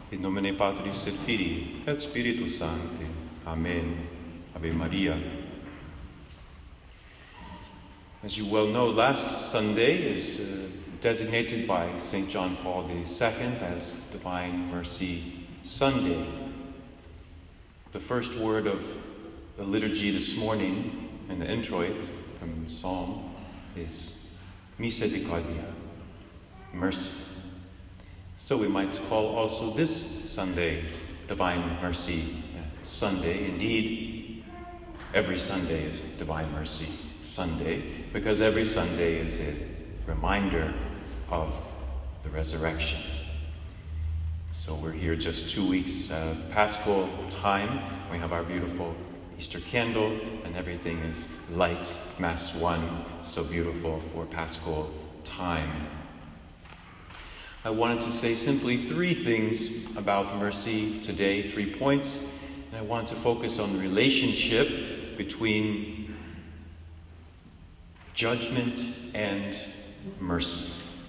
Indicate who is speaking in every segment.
Speaker 1: In nomine Patris et Filii et Spiritus Sancti. Amen. Ave Maria. As you well know, last Sunday is designated by St. John Paul II as Divine Mercy Sunday. The first word of the liturgy this morning in the introit from the Psalm is Misericordia, mercy. So we might call also this Sunday Divine Mercy Sunday. Indeed, every Sunday is Divine Mercy Sunday, because every Sunday is a reminder of the resurrection. So we're here just 2 weeks of Paschal time. We have our beautiful Easter candle, and everything is light, Mass 1, so beautiful for Paschal time. I wanted to say simply 3 things about mercy today, 3 points, and I wanted to focus on the relationship between judgment and mercy.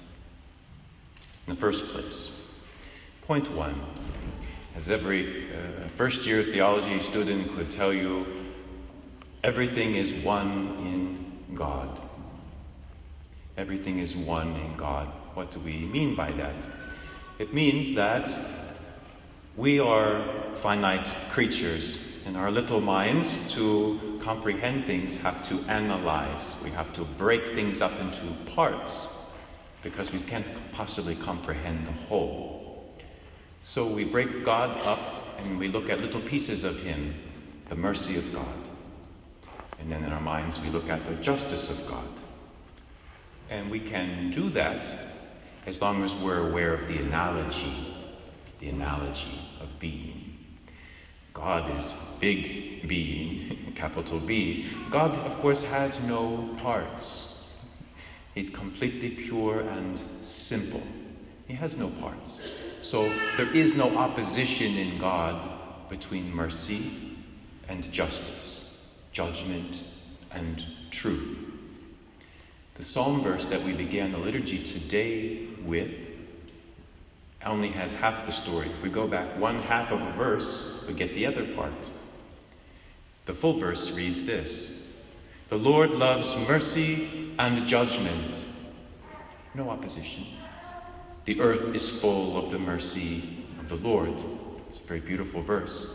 Speaker 1: In the first place, point 1, as every first-year theology student could tell you, everything is one in God. Everything is one in God. What do we mean by that? It means that we are finite creatures, and our little minds, to comprehend things, have to analyze. We have to break things up into parts, because we can't possibly comprehend the whole. So we break God up, and we look at little pieces of Him, the mercy of God. And then in our minds, we look at the justice of God. And we can do that as long as we're aware of the analogy of being. God is big being, capital B. God, of course, has no parts. He's completely pure and simple. He has no parts. So there is no opposition in God between mercy and justice, judgment and truth. The psalm verse that we began the liturgy today with only has half the story. If we go back 1/2 of a verse, we get the other part. The full verse reads this: "The Lord loves mercy and judgment." No opposition. "The earth is full of the mercy of the Lord." It's a very beautiful verse.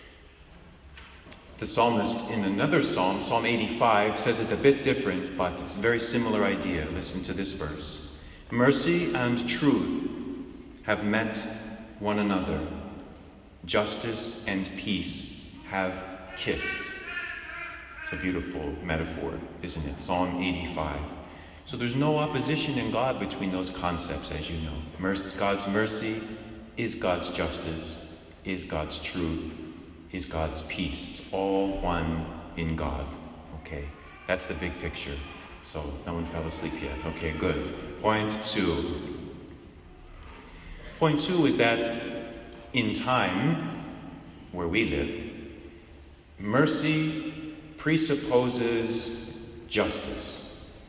Speaker 1: The psalmist in another psalm, Psalm 85, says it a bit different, but it's a very similar idea. Listen to this verse. "Mercy and truth have met one another. Justice and peace have kissed." It's a beautiful metaphor, isn't it? Psalm 85. So there's no opposition in God between those concepts, as you know. God's mercy is God's justice, is God's truth, is God's peace. It's all one in God. Okay, that's the big picture. So no one fell asleep yet. Okay, good. Point 2. Point 2 is that in time, where we live, mercy presupposes justice.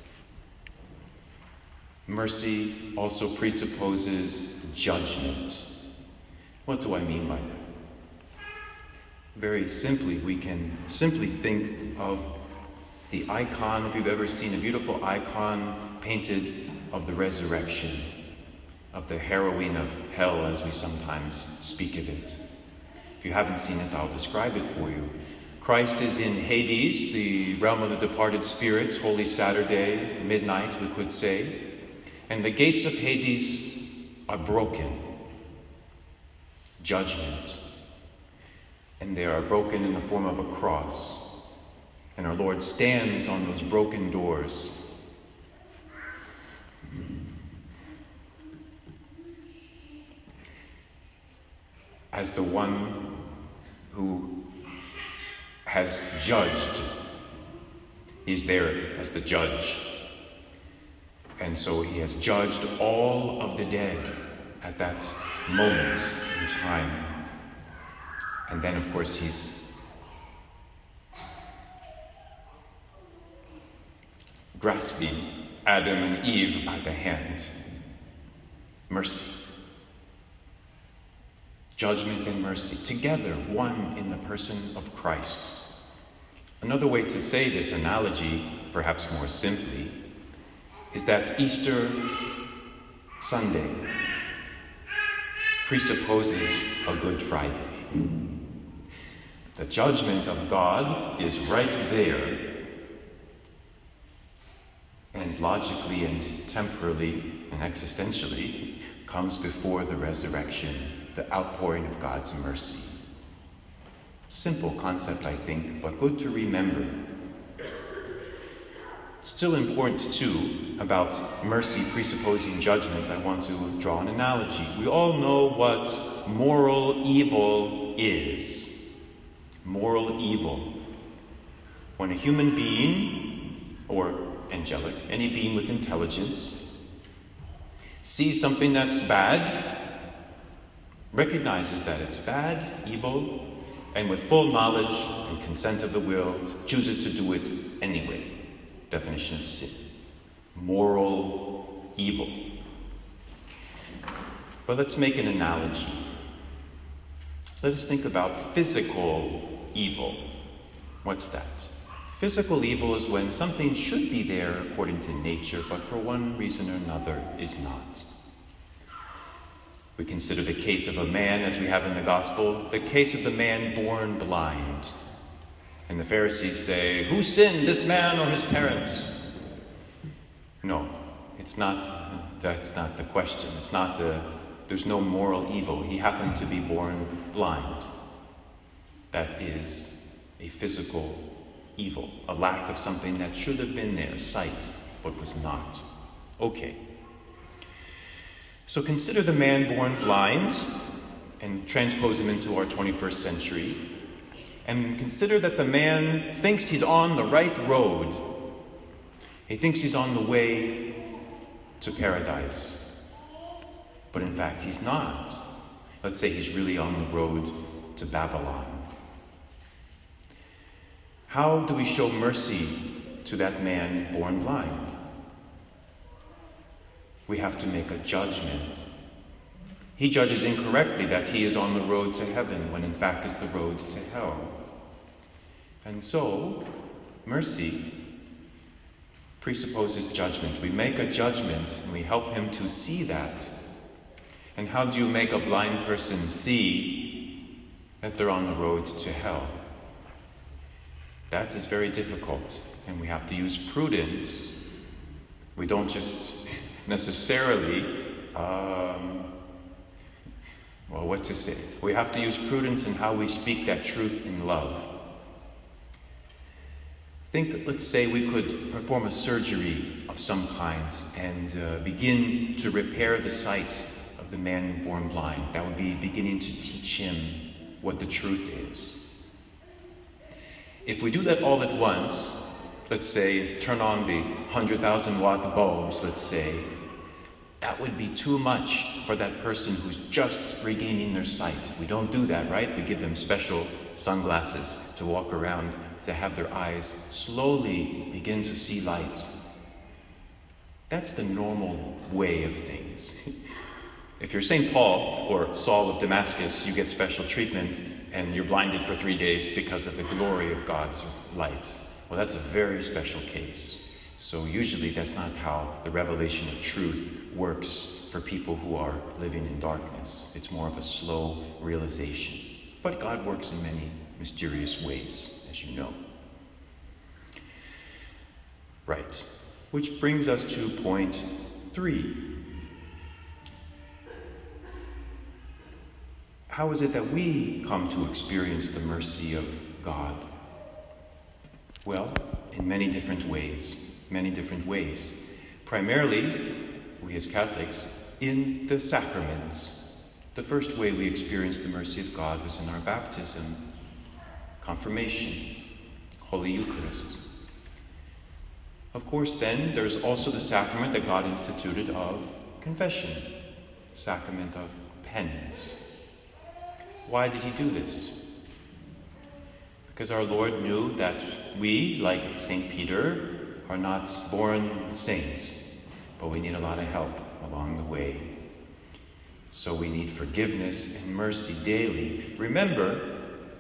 Speaker 1: Mercy also presupposes judgment. What do I mean by that? Very simply, we can simply think of the icon, if you've ever seen a beautiful icon painted of the resurrection, of the heroine of hell, as we sometimes speak of it. If you haven't seen it, I'll describe it for you. Christ is in Hades, the realm of the departed spirits, Holy Saturday, midnight, we could say. And the gates of Hades are broken. Judgment. And they are broken in the form of a cross. And our Lord stands on those broken doors. As the one who has judged. He's there as the judge. And so he has judged all of the dead at that moment in time. And then, of course, he's grasping Adam and Eve by the hand. Mercy. judgment and mercy, together, one in the person of Christ. Another way to say this analogy, perhaps more simply, is that Easter Sunday presupposes a Good Friday. The judgment of God is right there, and logically and temporally and existentially comes before the resurrection, the outpouring of God's mercy. Simple concept, I think, but good to remember. Still important, too, about mercy presupposing judgment, I want to draw an analogy. We all know what moral evil is. Moral evil. When a human being, or angelic, any being with intelligence, sees something that's bad, recognizes that it's bad, evil, and with full knowledge and consent of the will, chooses to do it anyway. Definition of sin. Moral evil. But let's make an analogy. Let us think about physical evil. What's that? Physical evil is when something should be there according to nature, but for one reason or another is not. We consider the case of a man, as we have in the gospel, the case of the man born blind. And the Pharisees say, who sinned, this man or his parents? No, it's not. That's not the question. It's not. There's no moral evil. He happened to be born blind. That is a physical evil, a lack of something that should have been there, sight, but was not. Okay. So consider the man born blind and transpose him into our 21st century. And consider that the man thinks he's on the right road. He thinks he's on the way to paradise. But in fact, he's not. Let's say he's really on the road to Babylon. How do we show mercy to that man born blind? We have to make a judgment. He judges incorrectly that he is on the road to heaven when in fact is the road to hell. And so, mercy presupposes judgment. We make a judgment and we help him to see that. And how do you make a blind person see that they're on the road to hell? That is very difficult, and we have to use prudence. We don't just necessarily, what to say? We have to use prudence in how we speak that truth in love. Let's say we could perform a surgery of some kind and begin to repair the sight of the man born blind. That would be beginning to teach him what the truth is. If we do that all at once, let's say turn on the 100,000 watt bulbs, let's say, that would be too much for that person who's just regaining their sight. We don't do that, right? We give them special sunglasses to walk around, to have their eyes slowly begin to see light. That's the normal way of things. If you're St. Paul or Saul of Damascus, you get special treatment and you're blinded for 3 days because of the glory of God's light. Well, that's a very special case. So usually that's not how the revelation of truth works for people who are living in darkness. It's more of a slow realization. But God works in many mysterious ways, as you know. Right. Which brings us to point 3. How is it that we come to experience the mercy of God? Well, in many different ways. Primarily, we as Catholics, in the sacraments. The first way we experienced the mercy of God was in our baptism, confirmation, Holy Eucharist. Of course, then, there's also the sacrament that God instituted of confession, sacrament of penance. Why did he do this? Because our Lord knew that we, like St. Peter, are not born saints, but we need a lot of help along the way. So we need forgiveness and mercy daily. Remember,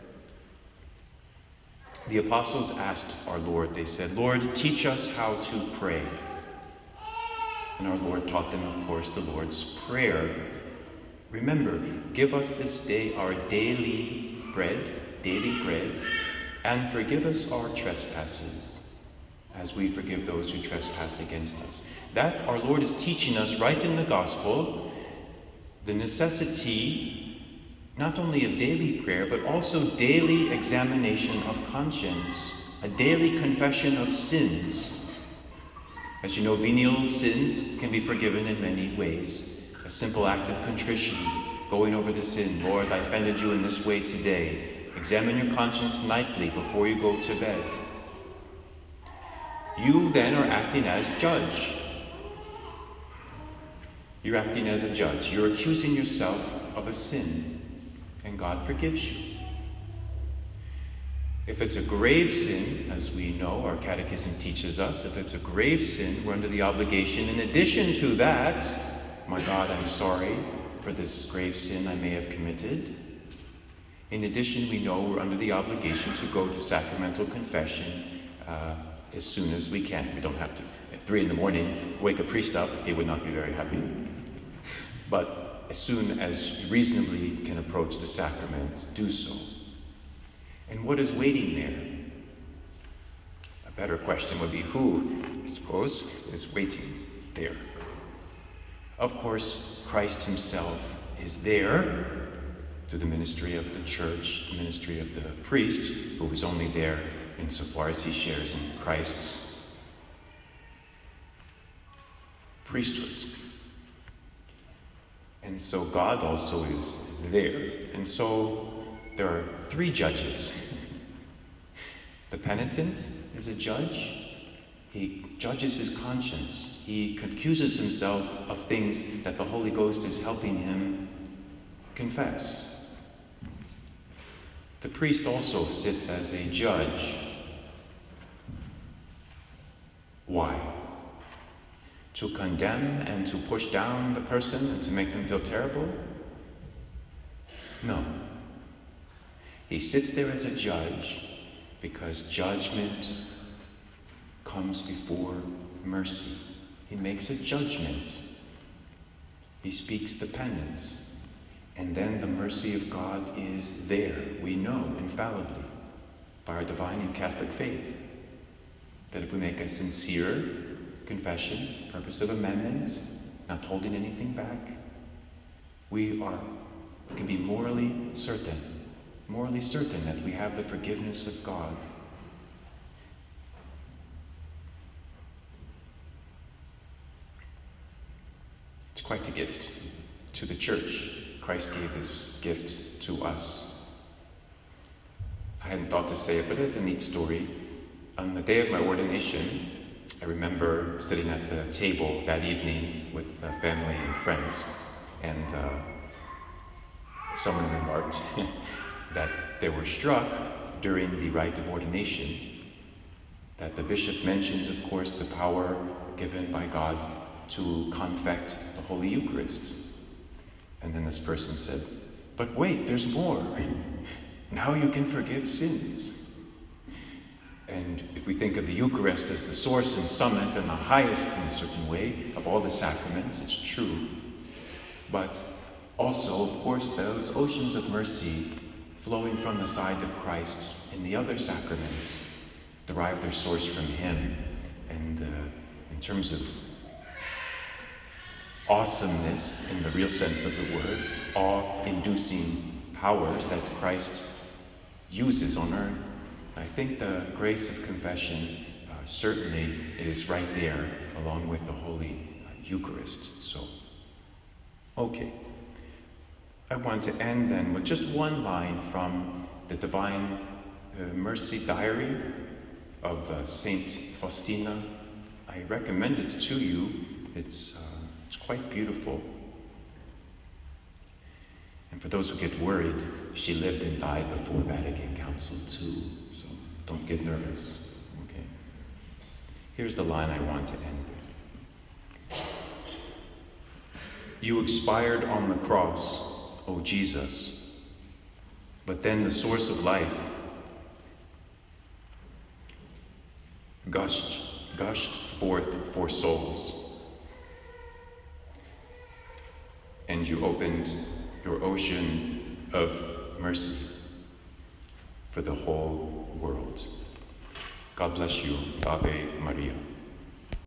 Speaker 1: the apostles asked our Lord, they said, "Lord, teach us how to pray." And our Lord taught them, of course, the Lord's Prayer. Remember, give us this day our daily bread, and forgive us our trespasses, as we forgive those who trespass against us. That our Lord is teaching us right in the gospel, the necessity not only of daily prayer, but also daily examination of conscience, a daily confession of sins. As you know, venial sins can be forgiven in many ways. A simple act of contrition, going over the sin. Lord, I offended you in this way today. Examine your conscience nightly before you go to bed. You then are acting as judge. You're acting as a judge. You're accusing yourself of a sin, and God forgives you. If it's a grave sin, as we know, our catechism teaches us, if it's a grave sin, we're under the obligation, in addition to that, my God, I'm sorry for this grave sin I may have committed. In addition, we know we're under the obligation to go to sacramental confession as soon as we can. We don't have to. At 3 a.m, wake a priest up, he would not be very happy. But as soon as you reasonably can approach the sacrament, do so. And what is waiting there? A better question would be who, I suppose, is waiting there. Of course, Christ himself is there through the ministry of the church, the ministry of the priest, who is only there insofar as he shares in Christ's priesthood. And so God also is there. And so there are 3 judges. The penitent is a judge. He judges his conscience. He accuses himself of things that the Holy Ghost is helping him confess. The priest also sits as a judge. Why? To condemn and to push down the person and to make them feel terrible? No. He sits there as a judge because judgment comes before mercy. He makes a judgment. He speaks the penance. And then the mercy of God is there, we know infallibly, by our divine and Catholic faith, that if we make a sincere confession, purpose of amendment, not holding anything back, we can be morally certain that we have the forgiveness of God. It's quite a gift to the church. Christ gave his gift to us. I hadn't thought to say it, but it's a neat story. On the day of my ordination, I remember sitting at the table that evening with family and friends, and someone remarked that they were struck during the rite of ordination that the bishop mentions, of course, the power given by God to confect the Holy Eucharist. And then this person said, "But wait, there's more. Now you can forgive sins." And if we think of the Eucharist as the source and summit and the highest in a certain way of all the sacraments, it's true. But also, of course, those oceans of mercy flowing from the side of Christ in the other sacraments derive their source from him. And in terms of awesomeness, in the real sense of the word, awe-inducing powers that Christ uses on earth, I think the grace of confession certainly is right there along with the Holy Eucharist. So, okay. I want to end then with just one line from the Divine Mercy Diary of Saint Faustina. I recommend it to you. It's quite beautiful. And for those who get worried, she lived and died before Vatican Council II, so don't get nervous, okay? Here's the line I want to end with. You expired on the cross, O Jesus, but then the source of life gushed forth for souls. And you opened your ocean of mercy for the whole world. God bless you. Ave Maria.